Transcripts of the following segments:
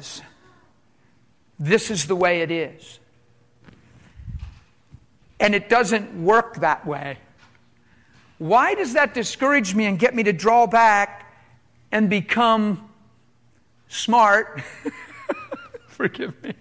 says, this is the way it is. And it doesn't work that way. Why does that discourage me and get me to draw back and become smart? Forgive me.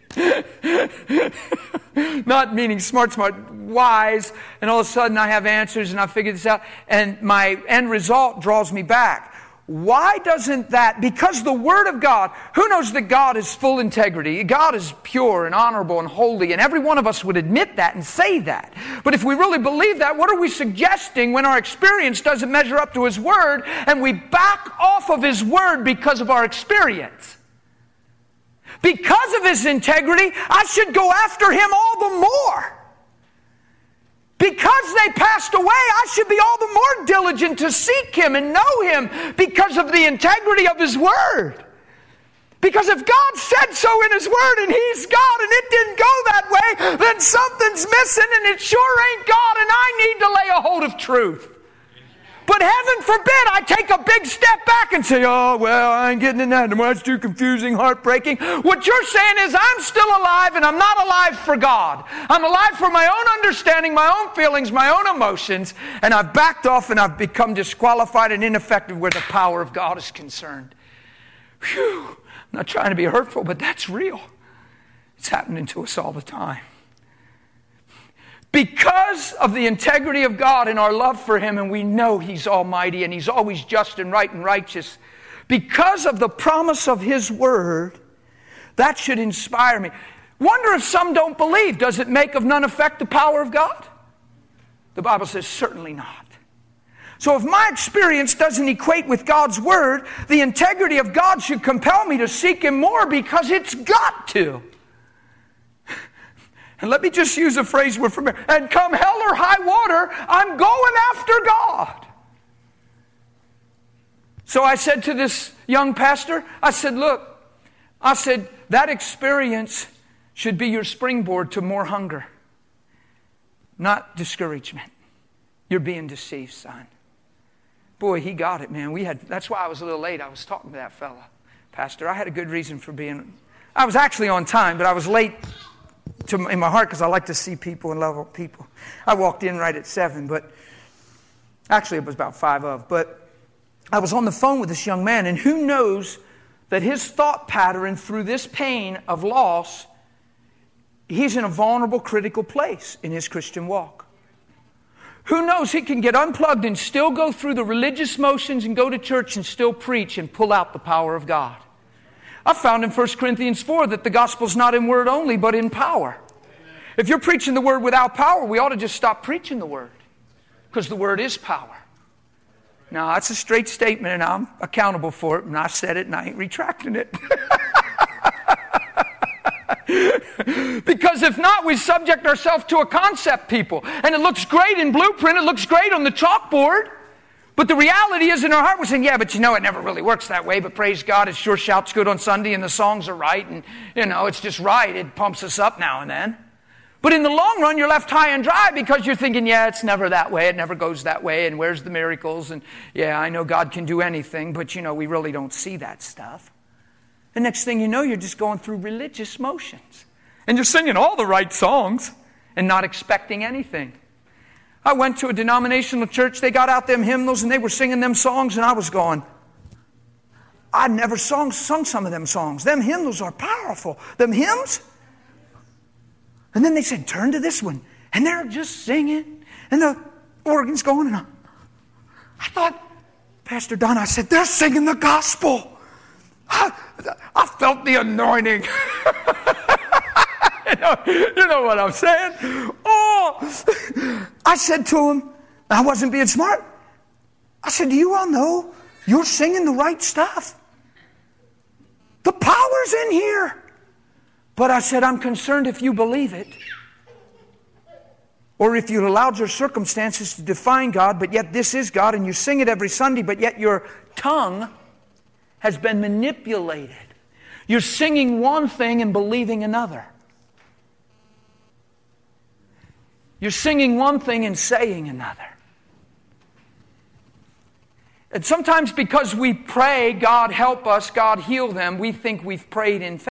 Not meaning smart, wise, and all of a sudden I have answers and I figure this out, and my end result draws me back. Why doesn't that? Because the Word of God, who knows that God is full integrity? God is pure and honorable and holy, and every one of us would admit that and say that. But if we really believe that, what are we suggesting when our experience doesn't measure up to His Word and we back off of His Word because of our experience? Because of His integrity, I should go after Him all the more. Because they passed away, I should be all the more diligent to seek Him and know Him because of the integrity of His Word. Because if God said so in His Word and He's God and it didn't go that way, then something's missing and it sure ain't God, and I need to lay a hold of truth. But heaven forbid I take a big step back and say, oh, well, I ain't getting in that anymore. It's too confusing, heartbreaking. What you're saying is I'm still alive, and I'm not alive for God. I'm alive for my own understanding, my own feelings, my own emotions, and I've backed off and I've become disqualified and ineffective where the power of God is concerned. Whew. I'm not trying to be hurtful, but that's real. It's happening to us all the time. Because of the integrity of God and our love for Him, and we know He's almighty and He's always just and right and righteous, because of the promise of His Word, that should inspire me. Wonder if some don't believe. Does it make of none effect the power of God? The Bible says certainly not. So if my experience doesn't equate with God's Word, the integrity of God should compel me to seek Him more because it's got to. And let me just use a phrase we're familiar. And come hell or high water, I'm going after God. So I said to this young pastor, I said, look, that experience should be your springboard to more hunger, not discouragement. You're being deceived, son. Boy, he got it, man. That's why I was a little late. I was talking to that fella. Pastor, I had a good reason for I was actually on time, but I was late in my heart because I like to see people and love people. I walked in right at 7, but actually it was about 5 of. But I was on the phone with this young man, and who knows that his thought pattern through this pain of loss, he's in a vulnerable, critical place in his Christian walk. Who knows he can get unplugged and still go through the religious motions and go to church and still preach and pull out the power of God. I found in 1 Corinthians 4 that the gospel's not in word only, but in power. Amen. If you're preaching the word without power, we ought to just stop preaching the word. Because the word is power. Now, that's a straight statement, and I'm accountable for it, and I said it, and I ain't retracting it. Because if not, we subject ourselves to a concept, people. And it looks great in blueprint, it looks great on the chalkboard. But the reality is in our heart, we're saying, yeah, but it never really works that way. But praise God, it sure shouts good on Sunday and the songs are right. And, it's just right. It pumps us up now and then. But in the long run, you're left high and dry because you're thinking, yeah, it's never that way. It never goes that way. And where's the miracles? And yeah, I know God can do anything, but, we really don't see that stuff. The next thing you know, you're just going through religious motions. And you're singing all the right songs and not expecting anything. I went to a denominational church. They got out them hymnals and they were singing them songs, and I was going, I'd never sung some of them songs. Them hymnals are powerful. Them hymns. And then they said, turn to this one. And they're just singing. And the organ's going. And I thought, Pastor Don, I said, they're singing the gospel. I felt the anointing. You know what I'm saying? Oh, I said to him, I wasn't being smart. I said, do you all know you're singing the right stuff? The power's in here. But I said, I'm concerned if you believe it. Or if you allowed your circumstances to define God, but yet this is God, and you sing it every Sunday, but yet your tongue has been manipulated. You're singing one thing and believing another. You're singing one thing and saying another. And sometimes because we pray, God help us, God heal them, we think we've prayed in faith.